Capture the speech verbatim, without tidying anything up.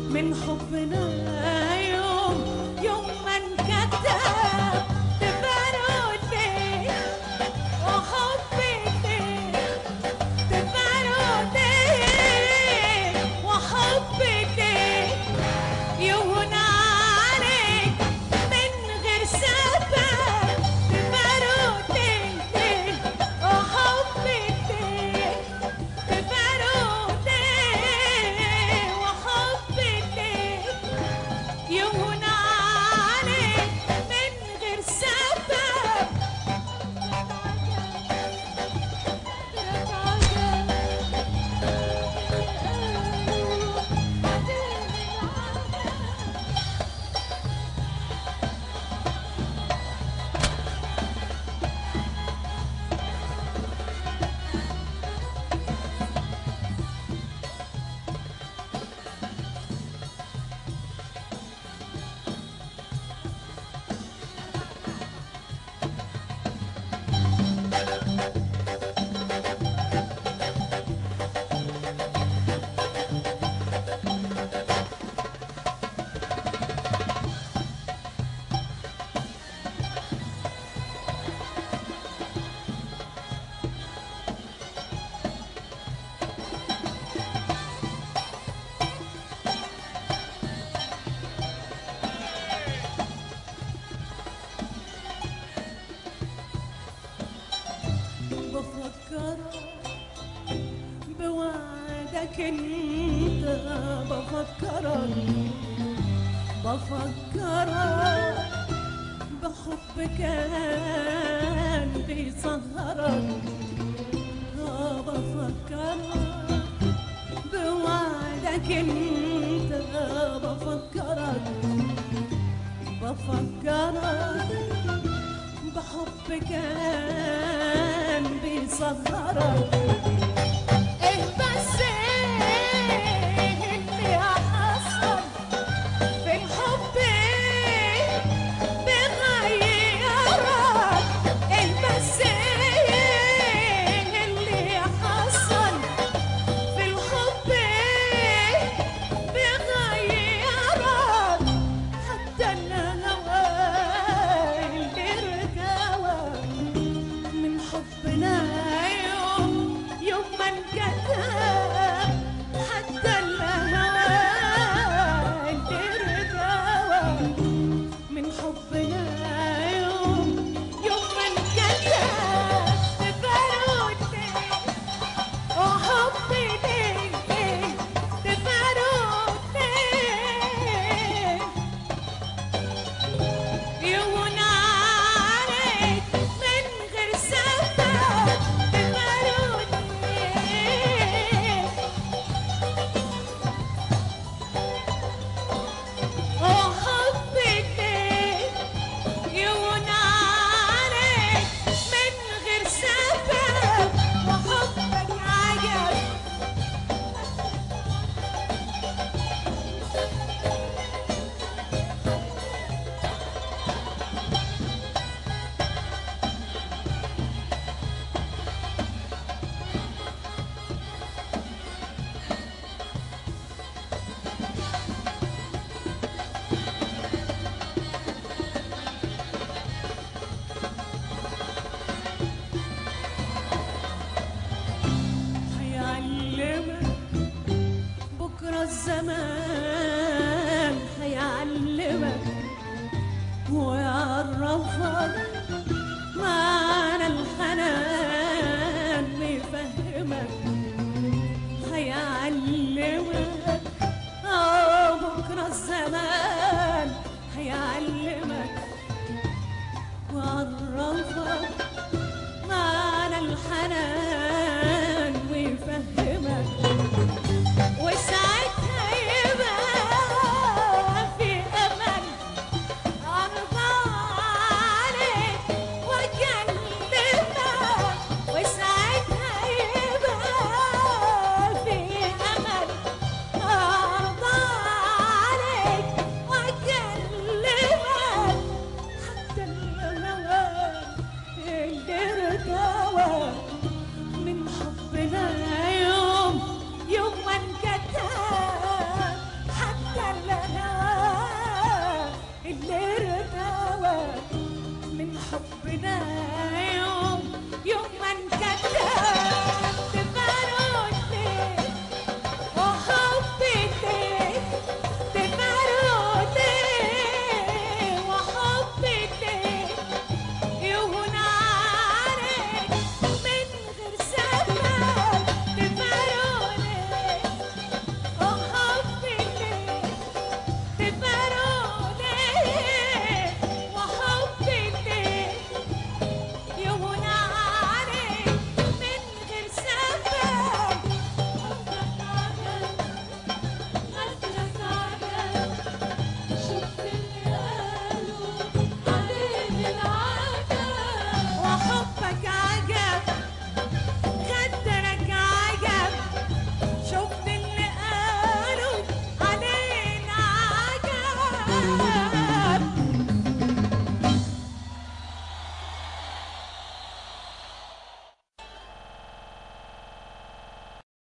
من حبنا يوم يوم ما انكتب تفرقتي وحبتي تفرقتي وحبتي يهون عليك من غير سبب تفرقتي وحبتي تفرقتي وحبتي يهون عليك من غير سبب بفكرك بوعدك انت بفكرك بفكرك بحب كان بيسهرك آه بفكرك بوعدك انت بفكرك بفكرك بحب كان بيسهرك ايه بس ايه اللي حصل في الحب بغيرك ايه بس ايه اللي حصل في الحب بغيرك حتى الهوى اللي ارتوى من حبنا يوم يوم ما انكتب حتى الهوى اللي ارتوى من حبنا يوم يوم ما انكتب تفرقتي وحبي ليك تفرقتي يهون عليك من غير سبب تفرقتي وحبتي يهون عليك من غير سبب وحبك عجب هيعلمك بكرة الزمان هيعلمك ويعرفك معنى الحنان ويفهمك هيعلمك اه بكرة الزمان هيعلمك ويعرفك معنى الحنان ويفهمك وساعتها يبقى في امل ارضى عليك واكلمك وساعتها يبقى في امل ارضى عليك واكلمك حتى الهوى حبنا